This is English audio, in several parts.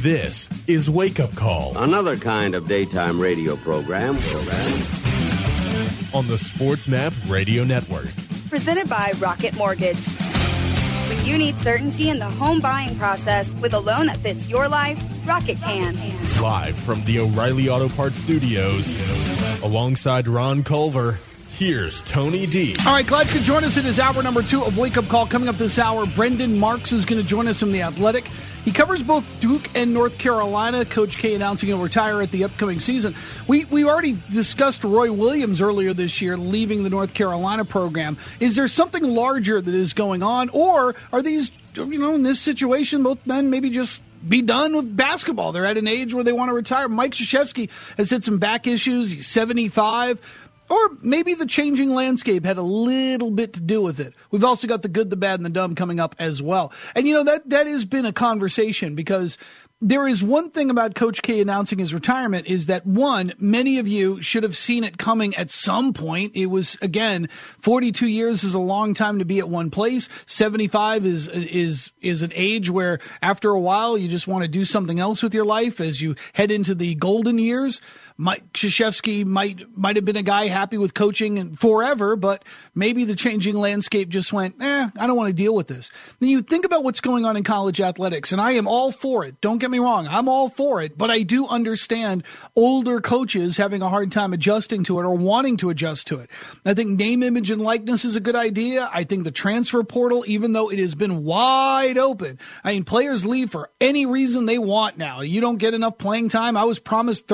This is Wake Up Call Another kind of daytime radio program. On the Sports Map Radio Network. Presented by Rocket Mortgage. When you need certainty in the home buying process with a loan that fits your life, Rocket can. Live from the O'Reilly Auto Parts Studios, alongside Ron Culver, here's Tony D. All right, glad you could join us. It is hour number 2 of Wake Up Call. Coming up this hour, Brendan Marks is going to join us from The Athletic. He covers both Duke and North Carolina. Coach K announcing he'll retire at the upcoming season. We already discussed Roy Williams earlier this year leaving the North Carolina program. Is there something larger that is going on, or are these, in this situation, both men maybe just be done with basketball? They're at an age where they want to retire. Mike Krzyzewski has had some back issues. He's 75. Or maybe the changing landscape had a little bit to do with it. We've also got the good, the bad, and the dumb coming up as well. And, that has been a conversation, because there is one thing about Coach K announcing his retirement is that, one, many of you should have seen it coming at some point. It was, again, 42 years is a long time to be at one place. 75 is an age where after a while you just want to do something else with your life as you head into the golden years. Mike Krzyzewski might have been a guy happy with coaching forever, but maybe the changing landscape just went, I don't want to deal with this. Then you think about what's going on in college athletics, and I am all for it. Don't get me wrong. I'm all for it, but I do understand older coaches having a hard time adjusting to it or wanting to adjust to it. I think name, image, and likeness is a good idea. I think the transfer portal, even though it has been wide open, players leave for any reason they want now. You don't get enough playing time. I was promised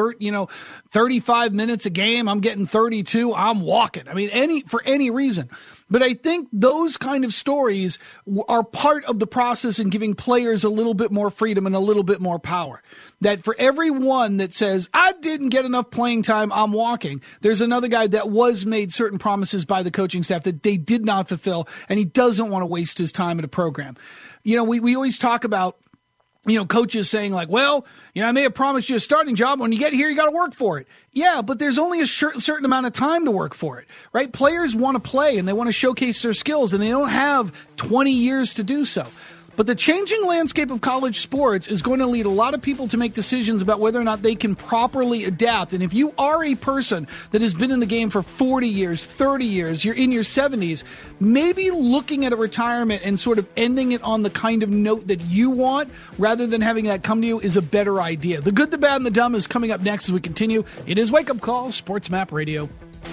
35 minutes a game. I'm getting 32. I'm walking. For any reason. But I think those kind of stories are part of the process in giving players a little bit more freedom and a little bit more power. That for every one that says, I didn't get enough playing time, I'm walking, there's another guy that was made certain promises by the coaching staff that they did not fulfill, and he doesn't want to waste his time at a program. We always talk about coaches saying like, I may have promised you a starting job. When you get here, you got to work for it. Yeah, but there's only a certain amount of time to work for it, right? Players want to play and they want to showcase their skills, and they don't have 20 years to do so. But the changing landscape of college sports is going to lead a lot of people to make decisions about whether or not they can properly adapt. And if you are a person that has been in the game for 40 years, 30 years, you're in your 70s, maybe looking at a retirement and sort of ending it on the kind of note that you want rather than having that come to you is a better idea. The good, the bad, and the dumb is coming up next as we continue. It is Wake Up Call, Sports Map Radio.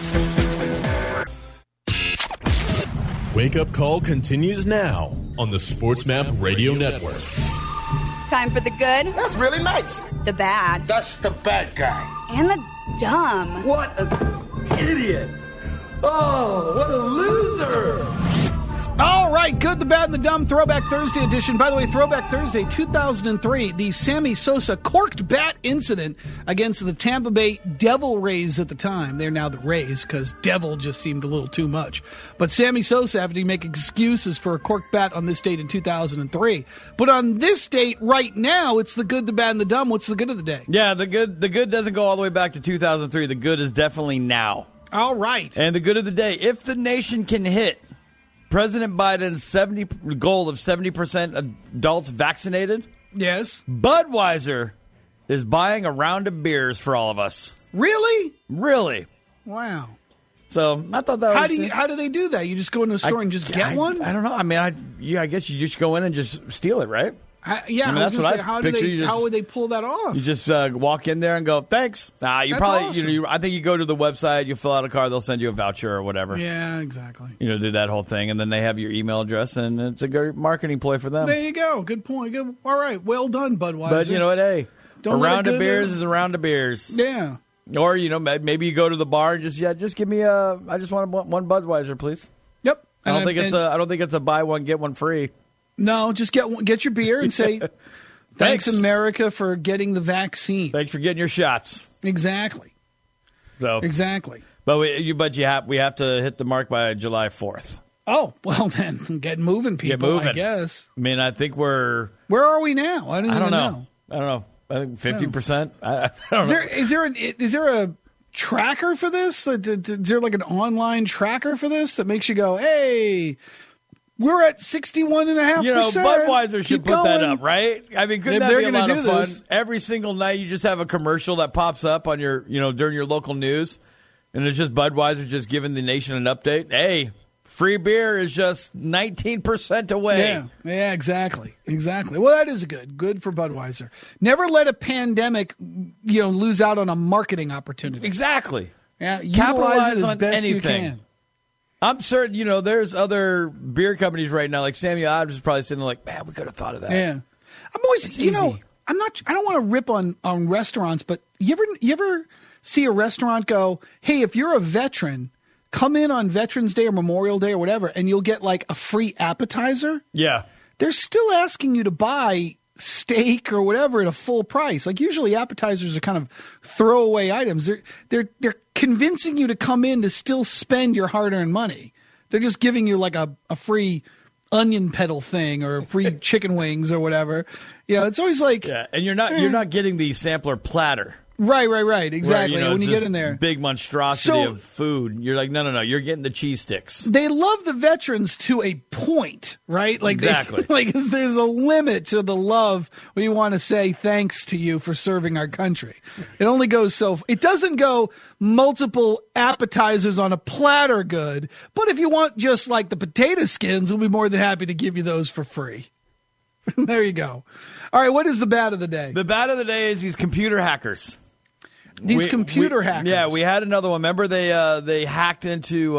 Wake Up Call continues now on the Sports Map Radio Network. Time for the good. That's really nice. The bad. That's the bad guy. And the dumb. What an idiot. Oh, what a loser. All right, good, the bad, and the dumb, Throwback Thursday edition. By the way, Throwback Thursday 2003, the Sammy Sosa corked bat incident against the Tampa Bay Devil Rays at the time. They're now the Rays because devil just seemed a little too much. But Sammy Sosa having to make excuses for a corked bat on this date in 2003. But on this date right now, it's the good, the bad, and the dumb. What's the good of the day? Yeah, the good doesn't go all the way back to 2003. The good is definitely now. All right. And the good of the day, if the nation can hit President Biden's goal of 70% adults vaccinated. Yes. Budweiser is buying a round of beers for all of us. Really? Really. Wow. So I thought that was... How do they do that? You just go into a store and just get one? I don't know. I guess you just go in and just steal it, right? I was going to say, how would they pull that off? You just walk in there and go, thanks. Awesome. I think you go to the website, you fill out a card, they'll send you a voucher or whatever. Yeah, exactly. Do that whole thing, and then they have your email address, and it's a good marketing ploy for them. There you go. Good point. Good. All right. Well done, Budweiser. But you know what? Hey, a round of beers is a round of beers. Yeah. Or maybe you go to the bar and just give me I just want one Budweiser, please. Yep. I don't think it's a buy one get one free. No, just get your beer and say, thanks, America, for getting the vaccine. Thanks for getting your shots. Exactly. Exactly. But we have to hit the mark by July 4th. Oh, well then, get moving, people. I guess. I think where are we now? I don't know. I don't know. I think 50%. I don't know. Is there a tracker for this? Is there like an online tracker for this that makes you go, hey, We're at 61.5%. You know, Budweiser should put that up, right? I mean, couldn't If that they're be a gonna lot of do fun? this. Every single night you just have a commercial that pops up on your, during your local news, and it's just Budweiser just giving the nation an update. Hey, free beer is just 19% away. Yeah, exactly. Well, that is good for Budweiser. Never let a pandemic, lose out on a marketing opportunity. Exactly. Yeah, Capitalize utilize it as on best anything. you can. I'm certain, there's other beer companies right now, like Samuel Adams is probably sitting there like, man, we could have thought of that. Yeah. I'm always, It's easy. I don't want to rip on restaurants, but you ever see a restaurant go, hey, if you're a veteran, come in on Veterans Day or Memorial Day or whatever, and you'll get like a free appetizer? Yeah. They're still asking you to buy steak or whatever at a full price. Like usually appetizers are kind of throwaway items. They're convincing you to come in to still spend your hard-earned money. They're just giving you like a free onion petal thing or free chicken wings or whatever. It's always like, Yeah, and you're not getting the sampler platter. Right. Exactly. Where, when it's you this get in there. big monstrosity of food. You're like, no, you're getting the cheese sticks. They love the veterans to a point, right? Like Exactly. There's a limit to the love we want to say thanks to you for serving our country. It only goes so. It doesn't go multiple appetizers on a platter good, but if you want just like the potato skins, we'll be more than happy to give you those for free. There you go. All right, what is the bad of the day? The bad of the day is these computer hackers. These computer hackers. Yeah, we had another one. Remember they hacked into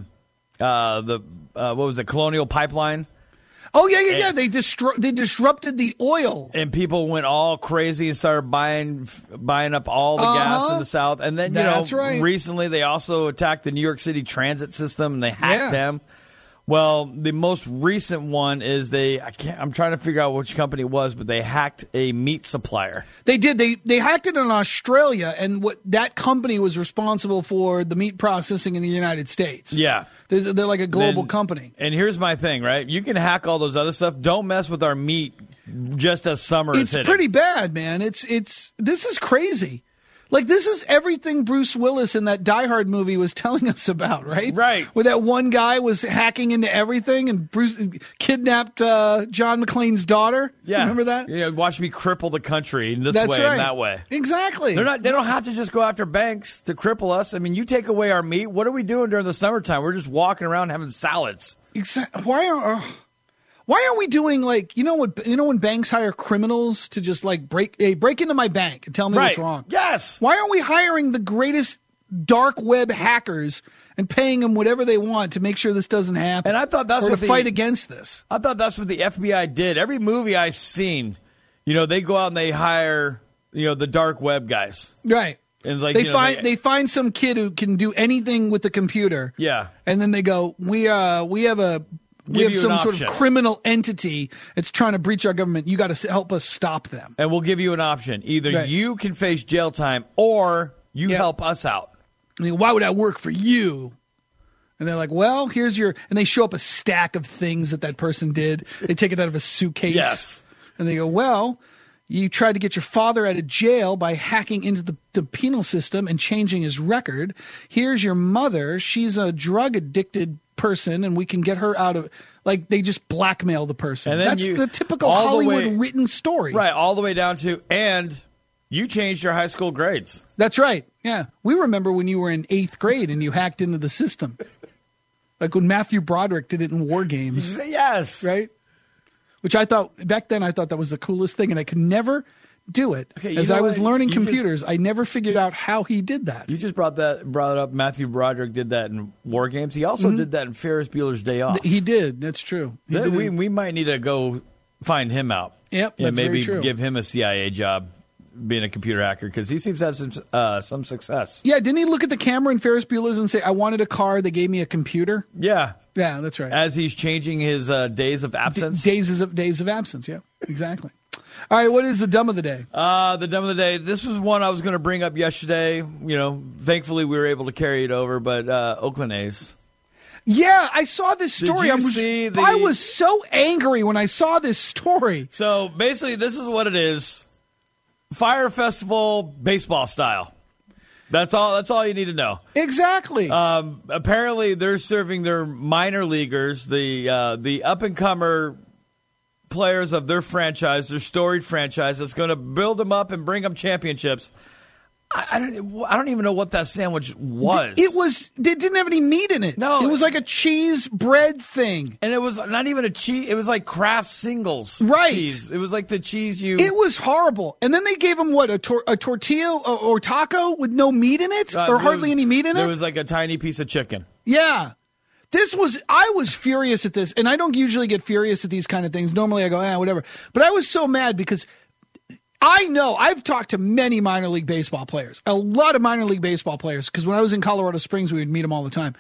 what was it, Colonial Pipeline? Oh yeah. They disrupted the oil, and people went all crazy and started buying up all the gas in the South. And then That's right. recently they also attacked the New York City transit system and they hacked them. Well, the most recent one is I'm trying to figure out which company it was, but they hacked a meat supplier. They did. They hacked it in Australia, and what that company was responsible for the meat processing in the United States. Yeah. They're like a global company. And here's my thing, right? You can hack all those other stuff. Don't mess with our meat just as summer is hitting. It's pretty bad, man. This is crazy. Like, this is everything Bruce Willis in that Die Hard movie was telling us about, right? Right. Where that one guy was hacking into everything and Bruce kidnapped John McClane's daughter. Yeah. Remember that? Yeah, watch me cripple the country in this That's way right. and that way. Exactly. They don't have to just go after banks to cripple us. I mean, you take away our meat. What are we doing during the summertime? We're just walking around having salads. Exactly. Why aren't we doing like when banks hire criminals to just like break into my bank and tell me what's wrong? Yes. Why aren't we hiring the greatest dark web hackers and paying them whatever they want to make sure this doesn't happen? And I thought that's or what to fight against this. I thought that's what the FBI did. Every movie I've seen, they go out and they hire, the dark web guys. Right. And it's like, they find some kid who can do anything with the computer. Yeah. And then they go, we have some sort of criminal entity that's trying to breach our government. You got to help us stop them. And we'll give you an option. Either you can face jail time or you help us out. I mean, why would I work for you? And they're like, well, here's your... And they show up a stack of things that person did. They take it out of a suitcase. Yes. And they go, well, you tried to get your father out of jail by hacking into the penal system and changing his record. Here's your mother. She's a drug-addicted person, and we can get her out of... Like, they just blackmail the person. And then that's the typical Hollywood-written story. Right, all the way down to, and you changed your high school grades. That's right, yeah. We remember when you were in 8th grade and you hacked into the system. Like when Matthew Broderick did it in War Games. Yes. Right? Which back then I thought that was the coolest thing, and I could never do it. Okay, as I was learning computers, I never figured out how he did that. You just brought it up. Matthew Broderick did that in War Games. He also did that in Ferris Bueller's Day Off. He did. That's true. We might need to go find him out. Yep, that's maybe very true. Give him a CIA job being a computer hacker, because he seems to have some success. Yeah, didn't he look at the camera in Ferris Bueller's and say, I wanted a car, they gave me a computer? Yeah. Yeah, that's right. As he's changing his days of absence. Days of absence, yeah, exactly. All right, what is the dumb of the day? The dumb of the day. This was one I was going to bring up yesterday. Thankfully we were able to carry it over, but Oakland A's. Yeah, I saw this story. I was so angry when I saw this story. So basically, this is what it is. Fire Festival baseball style. That's all you need to know. Exactly. Apparently, they're serving their minor leaguers, the up-and-comer players of their franchise, their storied franchise, that's going to build them up and bring them championships. I don't even know what that sandwich was. It didn't have any meat in it. No. It was like a cheese bread thing. And it was not even a cheese. It was like Kraft Singles cheese. It was like the cheese It was horrible. And then they gave him, a tortilla or taco with no meat in it? Or hardly any meat in it? There was like a tiny piece of chicken. Yeah. I was furious at this, and I don't usually get furious at these kind of things. Normally I go, whatever. But I was so mad because I know I've talked to many minor league baseball players, a lot of minor league baseball players, because when I was in Colorado Springs, we would meet them all the time.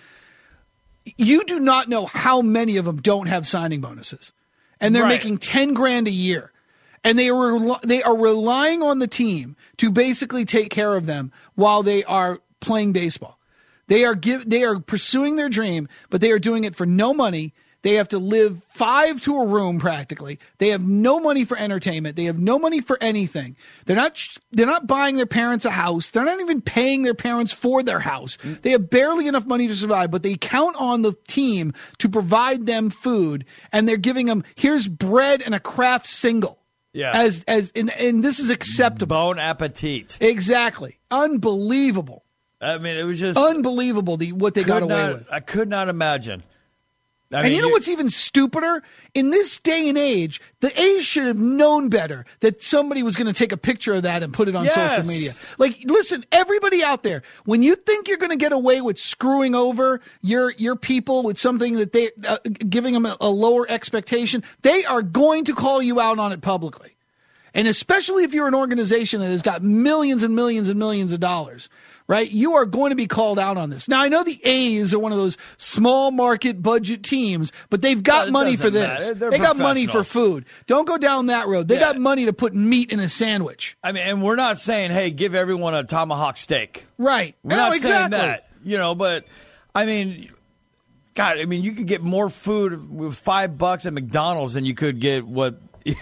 You do not know how many of them don't have signing bonuses, and they're making $10,000 a year, and they are relying on the team to basically take care of them while they are playing baseball. They are pursuing their dream, but they are doing it for no money. They have to live 5 to a room practically. They have no money for entertainment. They have no money for anything. They're not buying their parents a house. They're not even paying their parents for their house. They have barely enough money to survive, but they count on the team to provide them food, and they're giving them, here's bread and a Kraft Single. Yeah. And this is acceptable. Bon appetit. Exactly. Unbelievable. I mean, it was just unbelievable what they got away with. I could not imagine. And you know what's even stupider? In this day and age, the A's should have known better that somebody was going to take a picture of that and put it on social media. Like, listen, everybody out there, when you think you're going to get away with screwing over your people with something that they giving them a lower expectation, they are going to call you out on it publicly. And especially if you're an organization that has got millions and millions and millions of dollars, right? You are going to be called out on this. Now, I know the A's are one of those small market budget teams, but they've got money for this. They got money for food. Don't go down that road. They got money to put meat in a sandwich. I mean, and we're not saying, hey, give everyone a tomahawk steak. Right. We're not saying that, but I mean, God, you could get more food with $5 at McDonald's than you could get what they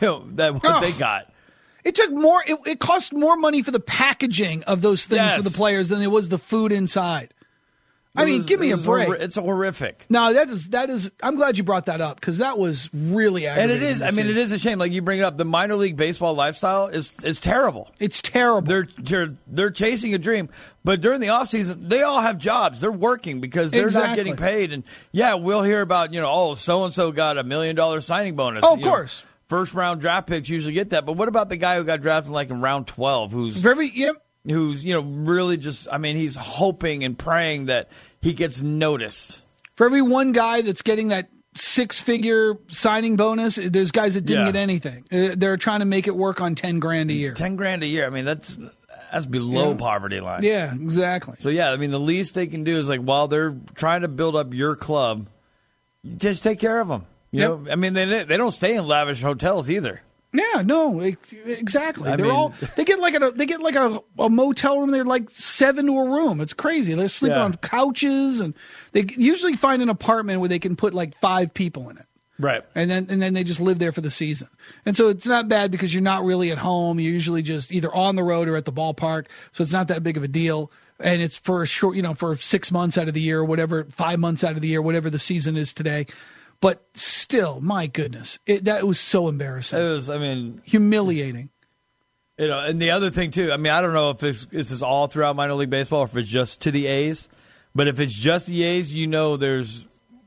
got. It took more. It cost more money for the packaging of those things for the players than it was the food inside. Give me a break. It's horrific. No, that is. I'm glad you brought that up because that was really aggravating. And it is. It is a shame. Like you bring it up, the minor league baseball lifestyle is terrible. It's terrible. They're chasing a dream, but during the offseason, they all have jobs. They're working because they're not getting paid. And we'll hear about so and so got $1 million signing bonus. Oh, of course. First round draft picks usually get that, but what about the guy who got drafted like in round 12 who's really just he's hoping and praying that he gets noticed. For every one guy that's getting that 6-figure signing bonus, there's guys that didn't get anything. They're trying to make it work on $10,000 a year. $10,000 a year. That's below poverty line. Yeah, exactly. So the least they can do is while they're trying to build up your club, just take care of them. They don't stay in lavish hotels either. Yeah, no, exactly. They get like a motel room. They're like 7 to a room. It's crazy. They're sleeping on couches, and they usually find an apartment where they can put like 5 people in it. Right. And then they just live there for the season. And so it's not bad because you're not really at home. You're usually just either on the road or at the ballpark. So it's not that big of a deal. And it's for a short, for 6 months out of the year, or whatever, 5 months out of the year, whatever the season is today. But still, my goodness, that was so embarrassing. It was, humiliating. And the other thing, too, I don't know if this is all throughout minor league baseball or if it's just to the A's. But if it's just the A's, there's,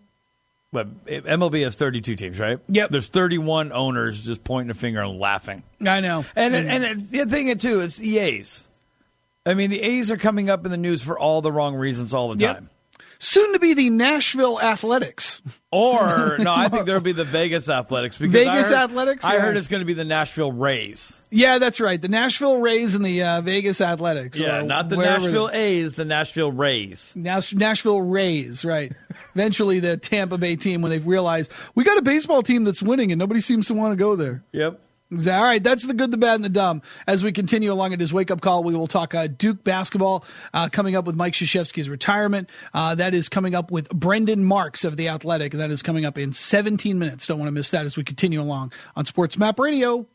MLB has 32 teams, right? Yep. There's 31 owners just pointing a finger and laughing. I know. And the thing, too, it's the A's. The A's are coming up in the news for all the wrong reasons all the time. Soon to be the Nashville Athletics. Or, no, I think there'll be the Vegas Athletics. Because Athletics? I heard it's going to to be the Nashville Rays. Yeah, that's right. The Nashville Rays and the Vegas Athletics. Yeah, not the Nashville A's, the Nashville Rays. Nashville Rays, right. Eventually the Tampa Bay team, when they realize, we got a baseball team that's winning and nobody seems to want to go there. Yep. All right, that's the good, the bad, and the dumb. As we continue along at his wake-up call, we will talk Duke basketball coming up with Mike Krzyzewski's retirement. That is coming up with Brendan Marks of The Athletic, and that is coming up in 17 minutes. Don't want to miss that as we continue along on Sports Map Radio.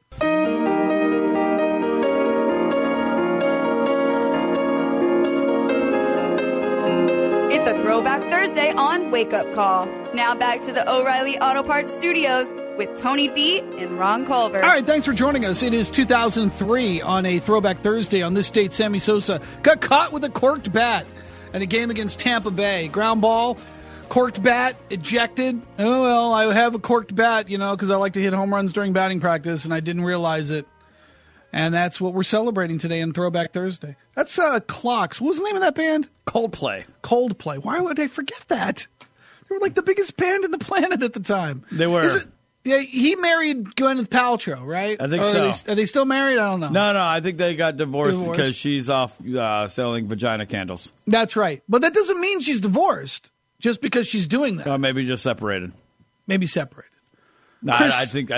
It's a Throwback Thursday on Wake Up Call. Now back to the O'Reilly Auto Parts Studios with Tony D and Ron Culver. All right, thanks for joining us. It is 2003 on a Throwback Thursday. On this date, Sammy Sosa got caught with a corked bat in a game against Tampa Bay. Ground ball, corked bat, ejected. Oh, well, I have a corked bat, because I like to hit home runs during batting practice, and I didn't realize it. And that's what we're celebrating today on Throwback Thursday. That's Clocks. What was the name of that band? Coldplay. Why would I forget that? They were like the biggest band in the planet at the time. They were. Yeah, he married Gwyneth Paltrow, right? I think so. Are they still married? I don't know. No, I think they got divorced because she's off selling vagina candles. That's right. But that doesn't mean she's divorced just because she's doing that. Or maybe just separated. Maybe separated. No, I think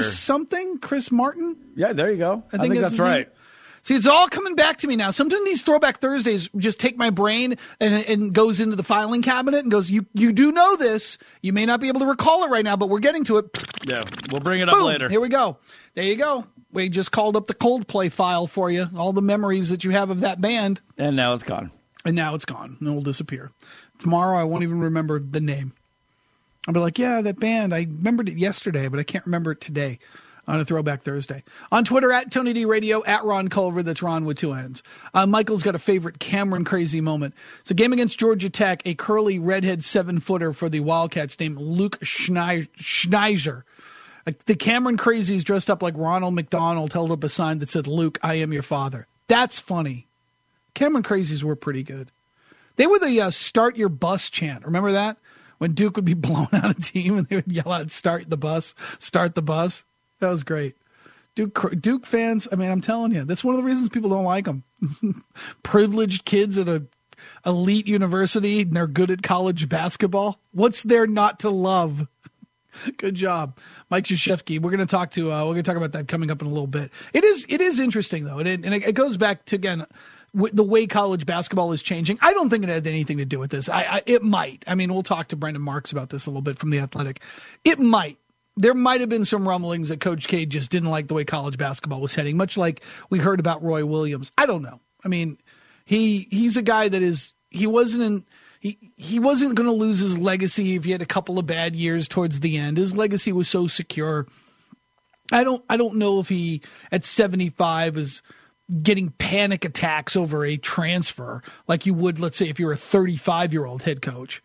Chris Martin? Yeah, there you go. I think that's right. See, it's all coming back to me now. Sometimes these Throwback Thursdays just take my brain and goes into the filing cabinet and goes, you do know this. You may not be able to recall it right now, but we're getting to it. Yeah, we'll bring it up later. Here we go. There you go. We just called up the Coldplay file for you, all the memories that you have of that band. And now it's gone. And it will disappear. Tomorrow I won't even remember the name. I'll be like, yeah, that band, I remembered it yesterday, but I can't remember it today on a Throwback Thursday. On Twitter, at Tony D Radio, at Ron Culver, that's Ron with two N's. Michael's got a favorite Cameron crazy moment. It's a game against Georgia Tech, a curly redhead 7-footer for the Wildcats named Luke Schneiser. The Cameron crazies dressed up like Ronald McDonald held up a sign that said, Luke, I am your father. That's funny. Cameron crazies were pretty good. They were the start your bus chant. Remember that? When Duke would be blown out of team and they would yell out, start the bus. That was great. Duke fans, I mean, I'm telling you, that's one of the reasons people don't like them. Privileged kids at an elite university and they're good at college basketball. What's there not to love? Good job. Mike Krzyzewski. We're going to talk about that coming up in a little bit. It is interesting though. And it goes back to, again, the way college basketball is changing. I don't think it had anything to do with this. It might. I mean, we'll talk to Brendan Marks about this a little bit from The Athletic. It might. There might have been some rumblings that Coach K just didn't like the way college basketball was heading, much like we heard about Roy Williams. I don't know. I mean, he's a guy that he wasn't going to lose his legacy if he had a couple of bad years towards the end. His legacy was so secure. I don't know if he at 75 is getting panic attacks over a transfer like you would, let's say, if you're a 35-year-old head coach.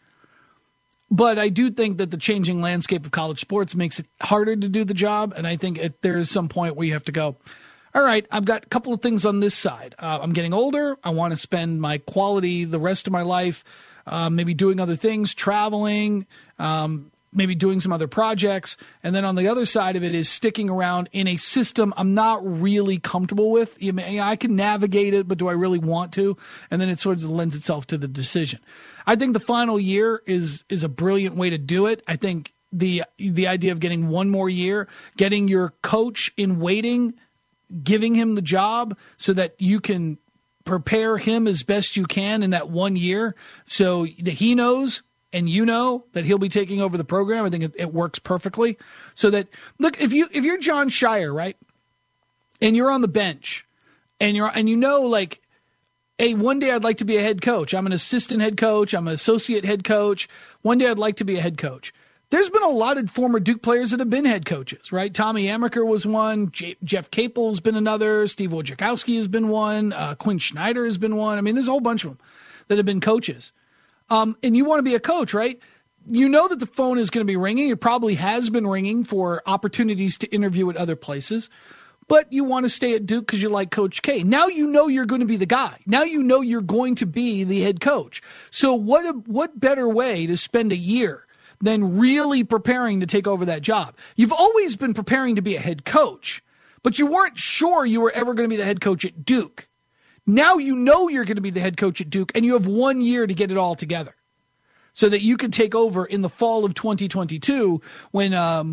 But I do think that the changing landscape of college sports makes it harder to do the job, and I think there is some point where you have to go, all right, I've got a couple of things on this side. I'm getting older. I want to spend my quality the rest of my life maybe doing other things, traveling, maybe doing some other projects. And then on the other side of it is sticking around in a system I'm not really comfortable with. I can navigate it, but do I really want to? And then it sort of lends itself to the decision. I think the final year is a brilliant way to do it. I think the idea of getting one more year, getting your coach in waiting, giving him the job so that you can prepare him as best you can in that 1 year so that he knows and you know that he'll be taking over the program. I think it works perfectly. So that, look, if you're John Shire, right, and you're on the bench, and you know, like, hey, one day I'd like to be a head coach. I'm an assistant head coach. I'm an associate head coach. One day I'd like to be a head coach. There's been a lot of former Duke players that have been head coaches, right? Tommy Amaker was one. Jeff Capel's been another. Steve Wojciechowski has been one. Quinn Snyder has been one. I mean, there's a whole bunch of them that have been coaches. And you want to be a coach, right? You know that the phone is going to be ringing. It probably has been ringing for opportunities to interview at other places. But you want to stay at Duke because you like Coach K. Now you know you're going to be the guy. Now you know you're going to be the head coach. So what better way to spend a year than really preparing to take over that job? You've always been preparing to be a head coach, but you weren't sure you were ever going to be the head coach at Duke. Now you know you're going to be the head coach at Duke, and you have 1 year to get it all together so that you can take over in the fall of 2022 when,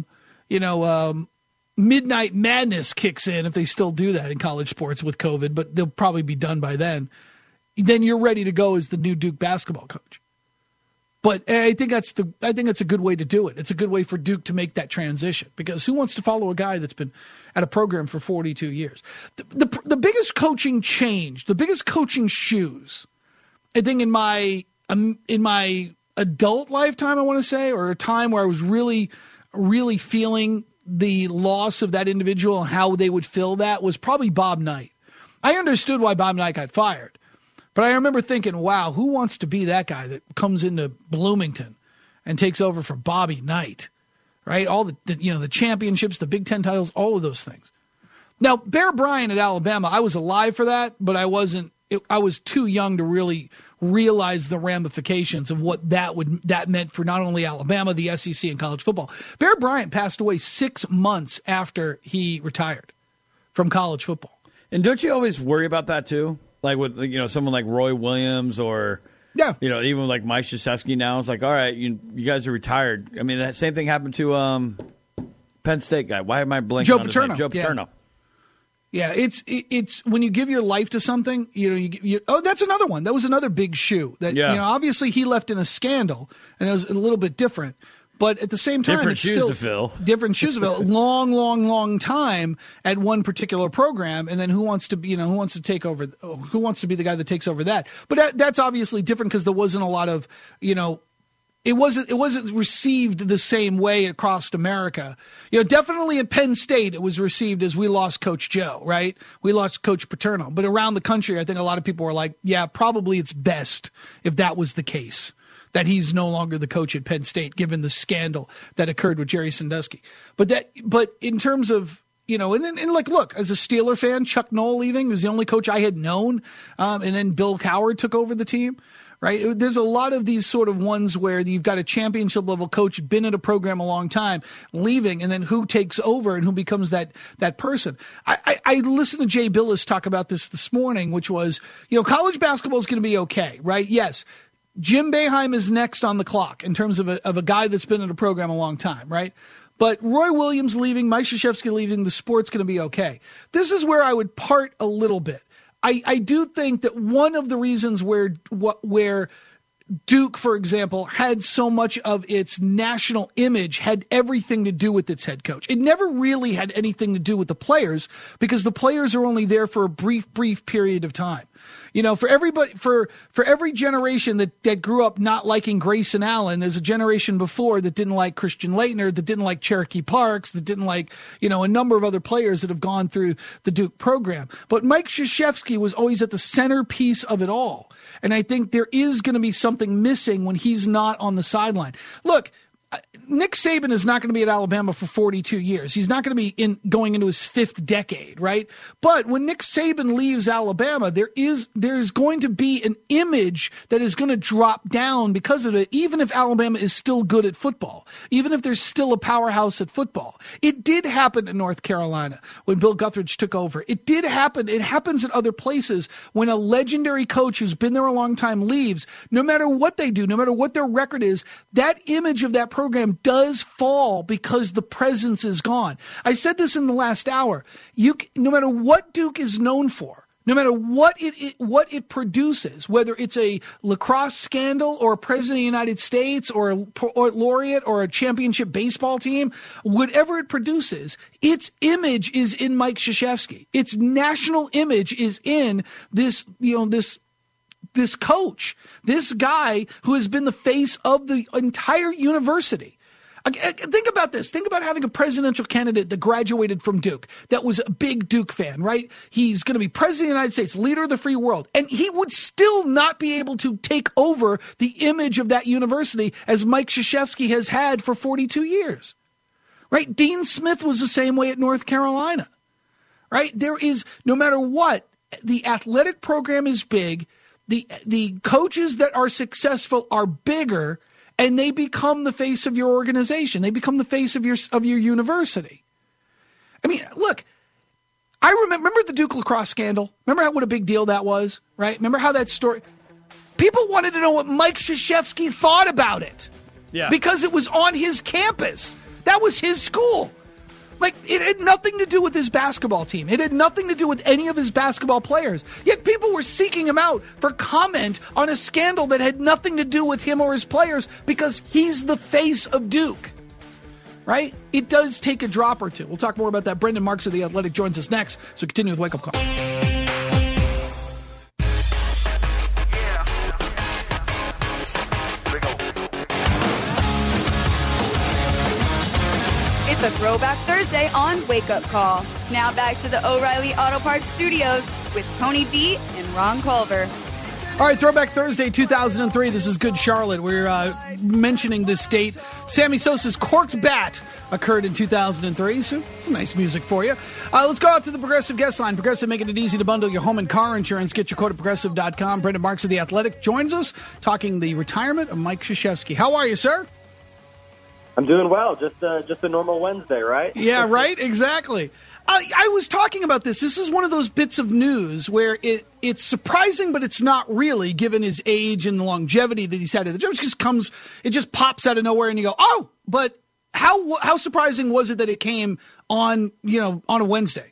Midnight Madness kicks in, if they still do that in college sports with COVID, but they'll probably be done by then. Then you're ready to go as the new Duke basketball coach. But I think that's a good way to do it. It's a good way for Duke to make that transition, because who wants to follow a guy that's been at a program for 42 years? The biggest coaching change, the biggest coaching shoes, I think in my in my adult lifetime, I want to say, or a time where I was really, really feeling the loss of that individual and how they would fill that, was probably Bob Knight. I understood why Bob Knight got fired, but I remember thinking, wow, who wants to be that guy that comes into Bloomington and takes over for Bobby Knight, right? All the championships, the Big Ten titles, all of those things. Now, Bear Bryant at Alabama, I was alive for that, but I was too young to really realize the ramifications of what that meant for not only Alabama, the SEC, and college football. Bear Bryant passed away 6 months after he retired from college football. And don't you always worry about that too? Like with someone like Roy Williams or even like Mike Krzyzewski now. It's like, all right, you guys are retired. I mean, that same thing happened to Penn State guy. Why am I blanking on his name? Joe Paterno. Yeah, it's when you give your life to something, that's another one. That was another big shoe. That obviously he left in a scandal, and it was a little bit different. But at the same time, different shoes to fill. Different shoes to fill. Long time at one particular program, and then who wants to be the guy that takes over that? But that's obviously different because there wasn't a lot of It wasn't received the same way across America. Definitely at Penn State, it was received as we lost Coach Joe, right? We lost Coach Paterno. But around the country, I think a lot of people were like, yeah, probably it's best if that was the case, that he's no longer the coach at Penn State, given the scandal that occurred with Jerry Sandusky. But in terms of, look, as a Steeler fan, Chuck Noll leaving was the only coach I had known. And then Bill Cowher took over the team. Right. There's a lot of these sort of ones where you've got a championship level coach, been at a program a long time, leaving, and then who takes over and who becomes that person. I listened to Jay Billis talk about this morning, which was, college basketball is going to be okay. Right. Yes. Jim Boeheim is next on the clock in terms of a guy that's been in a program a long time. Right. But Roy Williams leaving, Mike Krzyzewski leaving, the sport's going to be okay. This is where I would part a little bit. I do think that one of the reasons where Duke, for example, had so much of its national image had everything to do with its head coach. It never really had anything to do with the players, because the players are only there for a brief period of time. For everybody, for every generation that grew up not liking Grayson Allen, there's a generation before that didn't like Christian Laettner, that didn't like Cherokee Parks, that didn't like, a number of other players that have gone through the Duke program. But Mike Krzyzewski was always at the centerpiece of it all. And I think there is going to be something missing when he's not on the sideline. Look, Nick Saban is not going to be at Alabama for 42 years. He's not going to be going into his fifth decade, right? But when Nick Saban leaves Alabama, there's going to be an image that is going to drop down because of it, even if Alabama is still good at football, even if there's still a powerhouse at football. It did happen in North Carolina when Bill Guthridge took over. It did happen. It happens at other places when a legendary coach who's been there a long time leaves. No matter what they do, no matter what their record is, that image of that program does fall because the presence is gone. I said this in the last hour. No matter what Duke is known for, no matter what it produces, whether it's a lacrosse scandal or a president of the United States or a laureate or a championship baseball team, whatever it produces, its image is in Mike Krzyzewski. Its national image is in this coach, this guy who has been the face of the entire university. Think about this. Think about having a presidential candidate that graduated from Duke, that was a big Duke fan, right? He's going to be president of the United States, leader of the free world, and he would still not be able to take over the image of that university as Mike Krzyzewski has had for 42 years, right? Dean Smith was the same way at North Carolina, right? There is, no matter what, the athletic program is big. The coaches that are successful are bigger, and they become the face of your organization. They become the face of your university. I mean, look, I remember the Duke lacrosse scandal. Remember what a big deal that was, right? Remember how that story... People wanted to know what Mike Krzyzewski thought about it. Yeah. Because it was on his campus. That was his school. Like, it had nothing to do with his basketball team. It had nothing to do with any of his basketball players. Yet people were seeking him out for comment on a scandal that had nothing to do with him or his players because he's the face of Duke. Right? It does take a drop or two. We'll talk more about that. Brendan Marks of The Athletic joins us next. So continue with Wake Up Call. Throwback Thursday on Wake Up Call. Now back to the O'Reilly Auto Parts Studios with Tony D and Ron Culver. All right, Throwback Thursday 2003. This is Good Charlotte. We're mentioning this date. Sammy Sosa's Corked Bat occurred in 2003, so it's nice music for you. Let's go out to the Progressive guest line. Progressive, making it easy to bundle your home and car insurance. Get your quote at Progressive.com. Brendan Marks of The Athletic joins us, talking the retirement of Mike Krzyzewski. How are you, sir? I'm doing well. Just a normal Wednesday, right? Yeah, right? Exactly. I was talking about this. This is one of those bits of news where it's surprising, but it's not really, given his age and the longevity that he's had. It just pops out of nowhere, and you go, oh, but how surprising was it that it came on a Wednesday?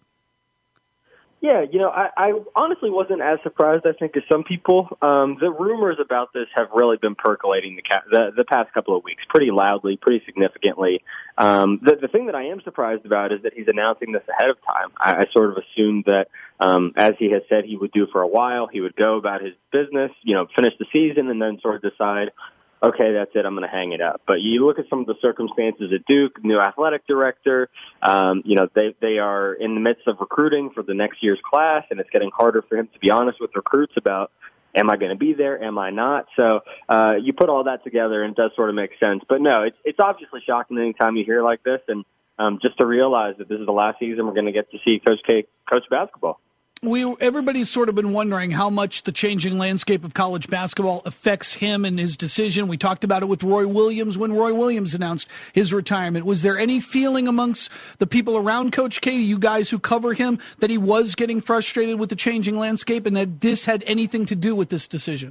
Yeah, I honestly wasn't as surprised, I think, as some people. The rumors about this have really been percolating the past couple of weeks pretty loudly, pretty significantly. The thing that I am surprised about is that he's announcing this ahead of time. I sort of assumed that, as he has said he would do for a while, he would go about his business, finish the season, and then sort of decide, okay, that's it, I'm going to hang it up. But you look at some of the circumstances at Duke, new athletic director, they are in the midst of recruiting for the next year's class, and it's getting harder for him to be honest with recruits about, am I going to be there, am I not? So you put all that together, and it does sort of make sense. But no, it's obviously shocking anytime you hear like this, and just to realize that this is the last season we're going to get to see Coach K coach basketball. Everybody's sort of been wondering how much the changing landscape of college basketball affects him and his decision. We talked about it with Roy Williams when Roy Williams announced his retirement. Was there any feeling amongst the people around Coach K, you guys who cover him, that he was getting frustrated with the changing landscape and that this had anything to do with this decision?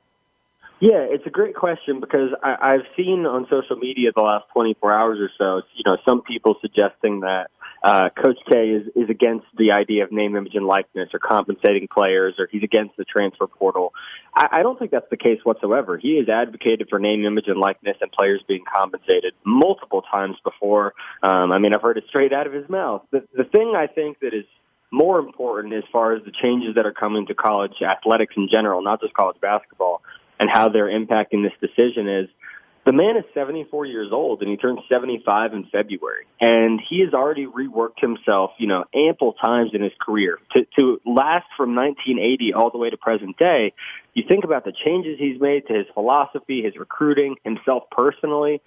Yeah, it's a great question because I've seen on social media the last 24 hours or so, some people suggesting that Coach K is against the idea of name, image, and likeness or compensating players, or he's against the transfer portal. I don't think that's the case whatsoever. He has advocated for name, image, and likeness and players being compensated multiple times before. I've heard it straight out of his mouth. The thing I think that is more important as far as the changes that are coming to college athletics in general, not just college basketball, and how they're impacting this decision is, the man is 74 years old, and he turns 75 in February. And he has already reworked himself, ample times in his career. To last from 1980 all the way to present day, you think about the changes he's made to his philosophy, his recruiting, himself personally.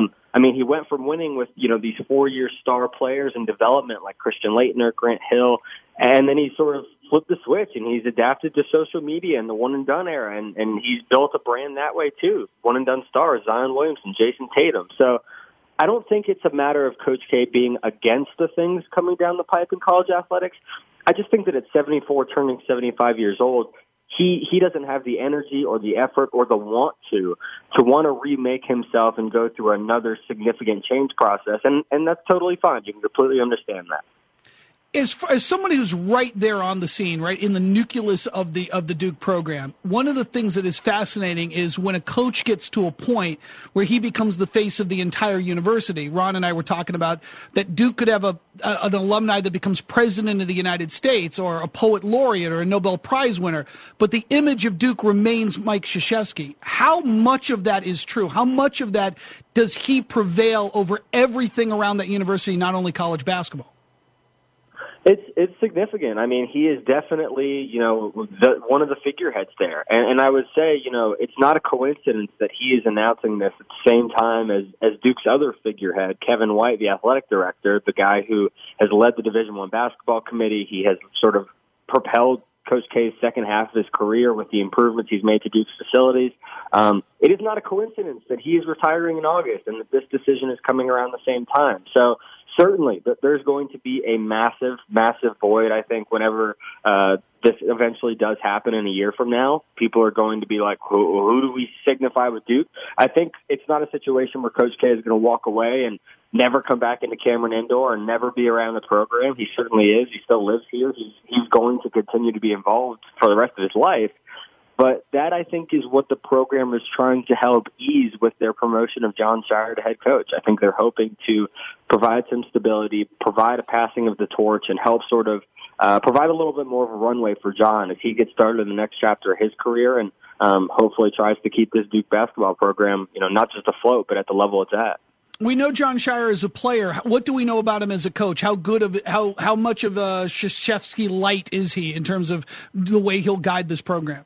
He went from winning with, these 4-year star players in development like Christian Laettner, Grant Hill, and then he sort of flipped the switch, and he's adapted to social media and the one-and-done era, and he's built a brand that way too. One-and-done stars, Zion Williamson, Jason Tatum. So I don't think it's a matter of Coach K being against the things coming down the pipe in college athletics. I just think that at 74, turning 75 years old, he doesn't have the energy or the effort or the want to remake himself and go through another significant change process, and that's totally fine. You can completely understand that. As somebody who's right there on the scene, right in the nucleus of the Duke program, one of the things that is fascinating is when a coach gets to a point where he becomes the face of the entire university. Ron and I were talking about that Duke could have an alumni that becomes president of the United States, or a poet laureate, or a Nobel Prize winner, but the image of Duke remains Mike Krzyzewski. How much of that is true? How much of that does he prevail over everything around that university, not only college basketball? It's significant. He is definitely, one of the figureheads there. And I would say, it's not a coincidence that he is announcing this at the same time as Duke's other figurehead, Kevin White, the athletic director, the guy who has led the Division I basketball committee. He has sort of propelled Coach K's second half of his career with the improvements he's made to Duke's facilities. It is not a coincidence that he is retiring in August and that this decision is coming around the same time. So certainly, there's going to be a massive, massive void, I think, whenever this eventually does happen in a year from now. People are going to be like, who do we signify with Duke? I think it's not a situation where Coach K is going to walk away and never come back into Cameron Indoor and never be around the program. He certainly is. He still lives here. He's going to continue to be involved for the rest of his life. But that, I think, is what the program is trying to help ease with their promotion of Jon Scheyer to head coach. I think they're hoping to provide some stability, provide a passing of the torch, and help sort of provide a little bit more of a runway for Jon as he gets started in the next chapter of his career and hopefully tries to keep this Duke basketball program, not just afloat, but at the level it's at. We know Jon Scheyer as a player. What do we know about him as a coach? How good of how much of a Krzyzewski light is he in terms of the way he'll guide this program?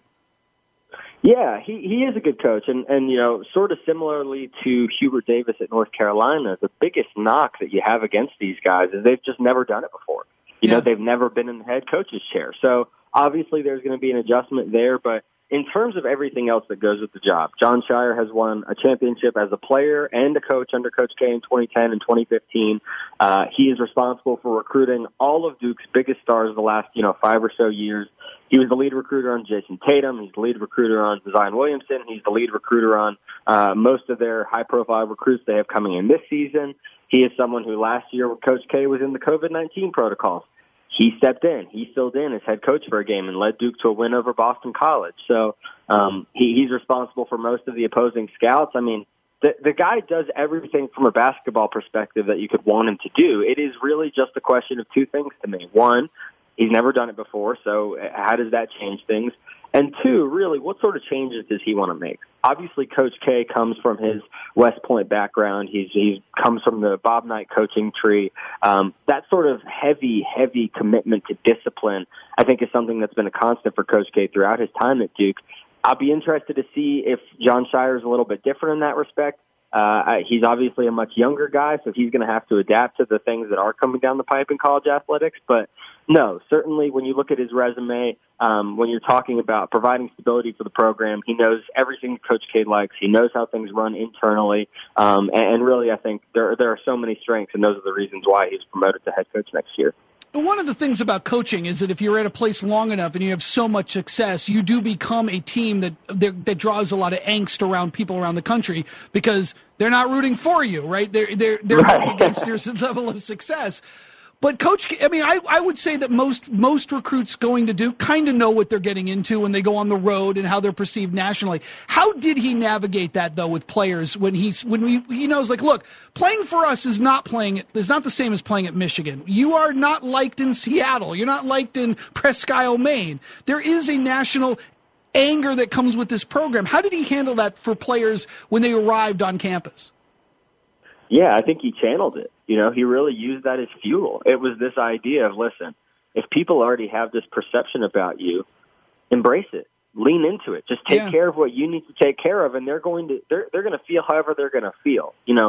Yeah, he is a good coach, and sort of similarly to Hubert Davis at North Carolina, the biggest knock that you have against these guys is they've just never done it before. You know, they've never been in the head coach's chair. So obviously there's going to be an adjustment there, but in terms of everything else that goes with the job, Jon Scheyer has won a championship as a player and a coach under Coach K in 2010 and 2015. He is responsible for recruiting all of Duke's biggest stars of the last, 5 or so years. He was the lead recruiter on Jason Tatum. He's the lead recruiter on Zion Williamson. He's the lead recruiter on most of their high-profile recruits they have coming in this season. He is someone who last year with Coach K was in the COVID-19 protocols. He stepped in. He filled in as head coach for a game and led Duke to a win over Boston College. So he's responsible for most of the opposing scouts. I mean, the guy does everything from a basketball perspective that you could want him to do. It is really just a question of two things to me. One, he's never done it before, so how does that change things? And two, really, what sort of changes does he want to make? Obviously, Coach K comes from his West Point background. He comes from the Bob Knight coaching tree. That sort of heavy commitment to discipline, I think, is something that's been a constant for Coach K throughout his time at Duke. I'll be interested to see if Jon Scheyer is a little bit different in that respect. He's obviously a much younger guy, so he's going to have to adapt to the things that are coming down the pipe in college athletics. But no, certainly when you look at his resume, when you're talking about providing stability for the program, he knows everything Coach K likes. He knows how things run internally. And really, I think there are so many strengths, and those are the reasons why he's promoted to head coach next year. One of the things about coaching is that if you're at a place long enough and you have so much success, you do become a team that draws a lot of angst around people around the country because they're not rooting for you, right? They're rooting against your level of success. But Coach, I mean, I would say that most recruits going to Duke kind of know what they're getting into when they go on the road and how they're perceived nationally. How did he navigate that though with players when he knows, like, look, playing for us is not the same as playing at Michigan. You are not liked in Seattle. You're not liked in Presque Isle, Maine. There is a national anger that comes with this program. How did he handle that for players when they arrived on campus? Yeah, I think he channeled it. He really used that as fuel. It was this idea of, listen, if people already have this perception about you, embrace it. Lean into it. Just take care of what you need to take care of, and they're going to feel however they're going to feel.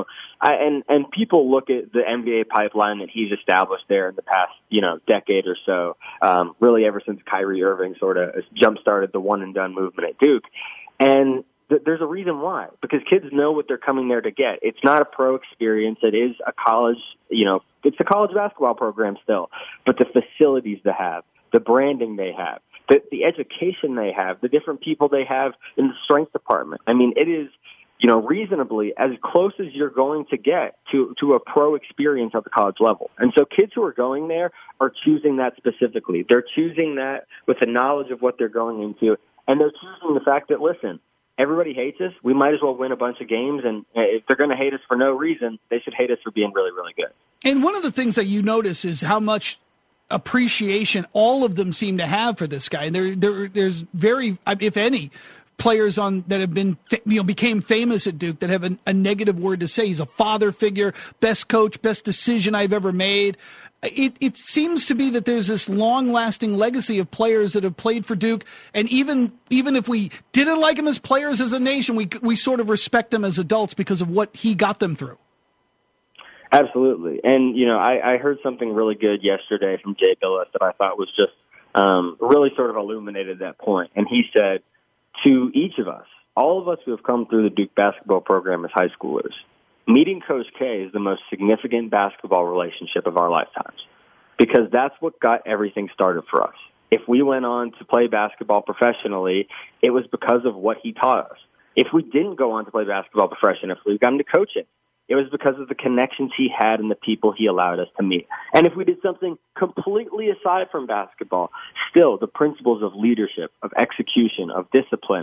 And people look at the NBA pipeline that he's established there in the past, decade or so, really ever since Kyrie Irving sort of jump-started the one-and-done movement at Duke. And there's a reason why, because kids know what they're coming there to get. It's not a pro experience. It is a college, it's a college basketball program still, but the facilities they have, the branding they have, the education they have, the different people they have in the strength department. I mean, it is, reasonably as close as you're going to get to a pro experience at the college level. And so kids who are going there are choosing that specifically. They're choosing that with the knowledge of what they're going into, and they're choosing the fact that, listen, everybody hates us. We might as well win a bunch of games, and if they're going to hate us for no reason, they should hate us for being really, really good. And one of the things that you notice is how much appreciation all of them seem to have for this guy. And there's very, if any, players that have been, became famous at Duke that have a negative word to say. He's a father figure, best coach, best decision I've ever made. It seems to be that there's this long-lasting legacy of players that have played for Duke, and even if we didn't like him as players as a nation, we sort of respect them as adults because of what he got them through. Absolutely. And, I heard something really good yesterday from Jay Billis that I thought was just really sort of illuminated that point. And he said, to each of us, all of us who have come through the Duke basketball program as high schoolers, meeting Coach K is the most significant basketball relationship of our lifetimes, because that's what got everything started for us. If we went on to play basketball professionally, it was because of what he taught us. If we didn't go on to play basketball professionally, if we got into coaching, it was because of the connections he had and the people he allowed us to meet. And if we did something completely aside from basketball, still the principles of leadership, of execution, of discipline,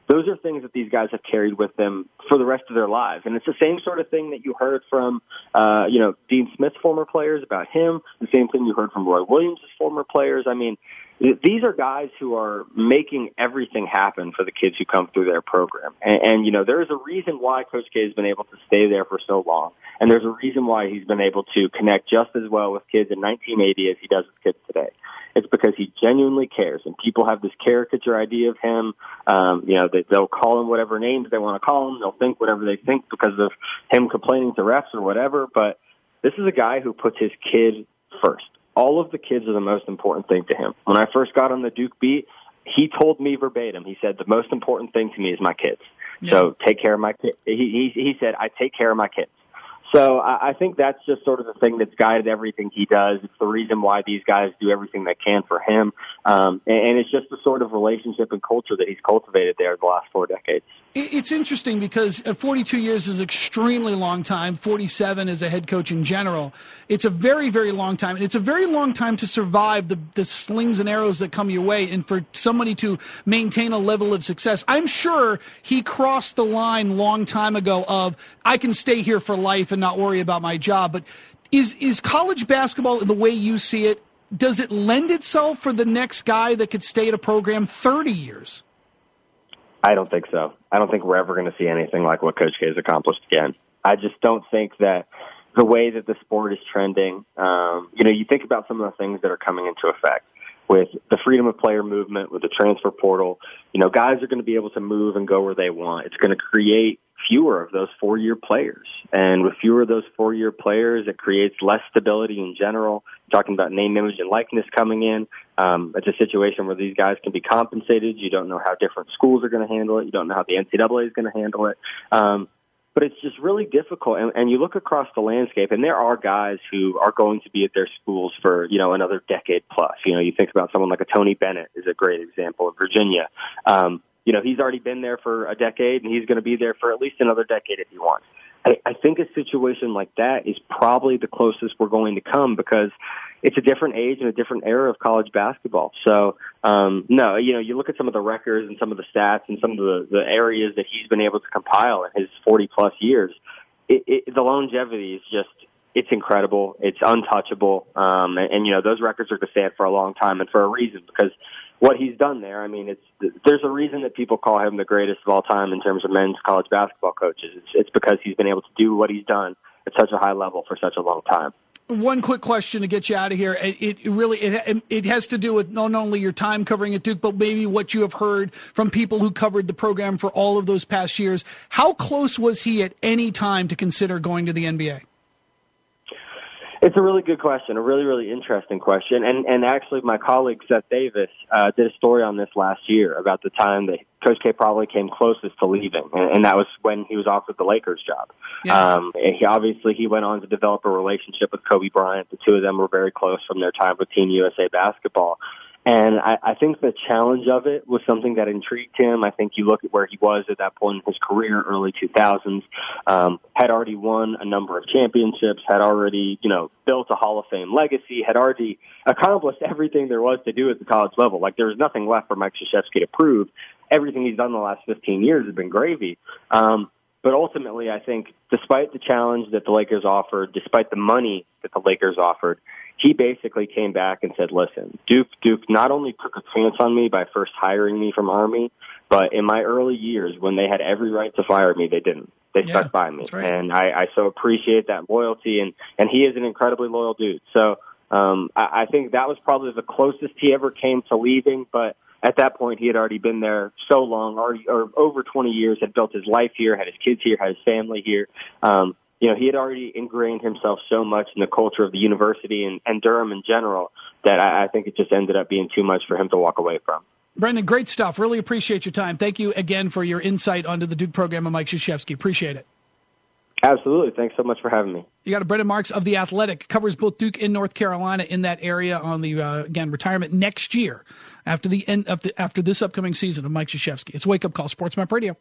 those are things that these guys have carried with them for the rest of their lives. And it's the same sort of thing that you heard from, Dean Smith's former players about him, the same thing you heard from Roy Williams' former players. I mean, these are guys who are making everything happen for the kids who come through their program. And there is a reason why Coach K has been able to stay there for so long. And there's a reason why he's been able to connect just as well with kids in 1980 as he does with kids today. It's because he genuinely cares, and people have this caricature idea of him. They'll call him whatever names they want to call him. They'll think whatever they think because of him complaining to refs or whatever. But this is a guy who puts his kid first. All of the kids are the most important thing to him. When I first got on the Duke beat, he told me verbatim, he said, the most important thing to me is my kids. Yeah. So take care of my kids. He said, I take care of my kids. So I think that's just sort of the thing that's guided everything he does. It's the reason why these guys do everything they can for him. And it's just the sort of relationship and culture that he's cultivated there the last 4 decades. It's interesting because 42 years is an extremely long time. 47 as a head coach in general. It's a very, very long time. And it's a very long time to survive the slings and arrows that come your way and for somebody to maintain a level of success. I'm sure he crossed the line long time ago of, I can stay here for life and not worry about my job. But is college basketball, the way you see it, does it lend itself for the next guy that could stay at a program 30 years? I don't think so. I don't think we're ever going to see anything like what Coach K has accomplished again. I just don't think that the way that the sport is trending, you think about some of the things that are coming into effect with the freedom of player movement, with the transfer portal. Guys are going to be able to move and go where they want. It's going to create fewer of those 4-year players. And with fewer of those 4-year players, it creates less stability in general. Talking about name, image, and likeness coming in. It's a situation where these guys can be compensated. You don't know how different schools are going to handle it. You don't know how the NCAA is going to handle it. But it's just really difficult. And you look across the landscape, and there are guys who are going to be at their schools for, another decade plus. You think about someone like a Tony Bennett is a great example of Virginia. He's already been there for a decade, and he's going to be there for at least another decade if he wants. I think a situation like that is probably the closest we're going to come because it's a different age and a different era of college basketball. So, you look at some of the records and some of the stats and some of the areas that he's been able to compile in his 40-plus years. The longevity is just, it's incredible. It's untouchable. Those records are going to stand for a long time and for a reason because what he's done there, there's a reason that people call him the greatest of all time in terms of men's college basketball coaches. It's because he's been able to do what he's done at such a high level for such a long time. One quick question to get you out of here. It has to do with not only your time covering at Duke, but maybe what you have heard from people who covered the program for all of those past years. How close was he at any time to consider going to the NBA? It's a really good question, a really, really interesting question. And actually, my colleague Seth Davis did a story on this last year about the time that Coach K probably came closest to leaving, and that was when he was offered the Lakers job. Yeah. He went on to develop a relationship with Kobe Bryant. The two of them were very close from their time with Team USA basketball. And I think the challenge of it was something that intrigued him. I think you look at where he was at that point in his career, early 2000s, had already won a number of championships, had already, built a Hall of Fame legacy, had already accomplished everything there was to do at the college level. Like, there was nothing left for Mike Krzyzewski to prove. Everything he's done the last 15 years has been gravy. But ultimately, I think despite the challenge that the Lakers offered, despite the money that the Lakers offered, he basically came back and said, listen, Duke not only took a chance on me by first hiring me from Army, but in my early years when they had every right to fire me, they didn't. They stuck by me. Right. And I so appreciate that loyalty, and he is an incredibly loyal dude. So I think that was probably the closest he ever came to leaving, but at that point, he had already been there so long, or over 20 years, had built his life here, had his kids here, had his family here. He had already ingrained himself so much in the culture of the university and Durham in general that I think it just ended up being too much for him to walk away from. Brendan, great stuff. Really appreciate your time. Thank you again for your insight onto the Duke program and Mike Krzyzewski. Appreciate it. Absolutely. Thanks so much for having me. You got Brendan Marks of The Athletic, covers both Duke and North Carolina in that area on the, retirement next year after the end of after this upcoming season of Mike Krzyzewski. It's Wake Up Call, Sports Map Radio.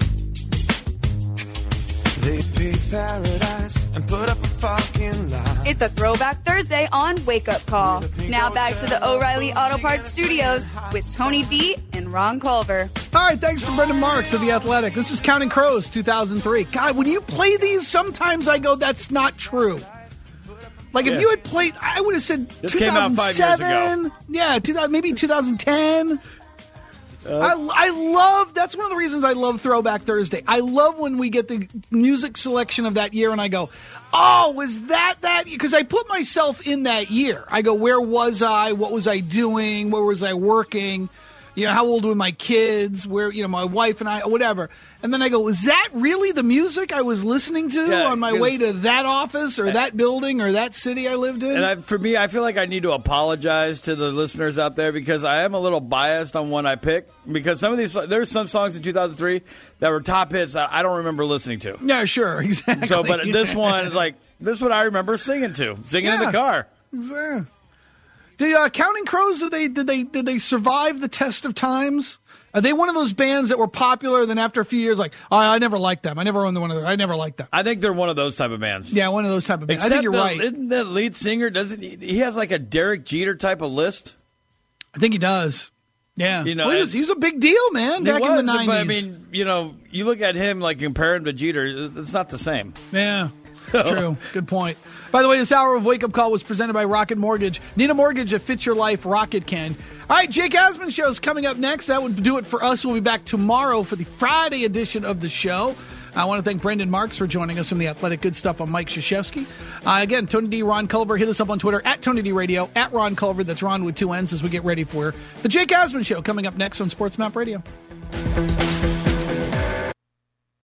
They paved paradise and put up a fucking lie. It's a Throwback Thursday on Wake Up Call. Now back to the O'Reilly Auto Parts Studios with Tony D and Ron Culver. All right, thanks to Brendan Marks of The Athletic. This is Counting Crows, 2003. God, when you play these, sometimes I go, that's not true. Like, if you had played, I would have said this 2007. Came out 5 years ago. Yeah, maybe 2010. I love, that's one of the reasons I love Throwback Thursday. I love when we get the music selection of that year and I go, oh, was that? Because I put myself in that year. I go, where was I? What was I doing? Where was I working? You know, how old were my kids? Where, you know, my wife and I, whatever. And then I go, is that really the music I was listening to on my way to that office or that building or that city I lived in? And for me, I feel like I need to apologize to the listeners out there because I am a little biased on one I pick. Because some of these, there's some songs in 2003 that were top hits that I don't remember listening to. Yeah, sure, exactly. So, but this one is like, this is what I remember singing in the car. Exactly. The Counting Crows, did they survive the test of times? Are they one of those bands that were popular, then after a few years, like, oh, I never liked them. I never owned one of them. I never liked them. I think they're one of those type of bands. Yeah, one of those type of bands. Except I think you're right. Isn't the lead singer, he has like a Derek Jeter type of list? I think he does. Yeah. You know, well, he was a big deal, man, back in the 90s. But I mean, you know, you look at him, like, compare him to Jeter, it's not the same. Yeah. True. Good point. By the way, this hour of Wake Up Call was presented by Rocket Mortgage. Need a mortgage that fits your life? Rocket can. All right, Jake Asman Show is coming up next. That would do it for us. We'll be back tomorrow for the Friday edition of the show. I want to thank Brendan Marks for joining us from The Athletic. Good stuff on Mike Krzyzewski. Again, Tony D, Ron Culver. Hit us up on Twitter at Tony D Radio, at Ron Culver. That's Ron with 2 N's as we get ready for the Jake Asman Show coming up next on Sports Map Radio.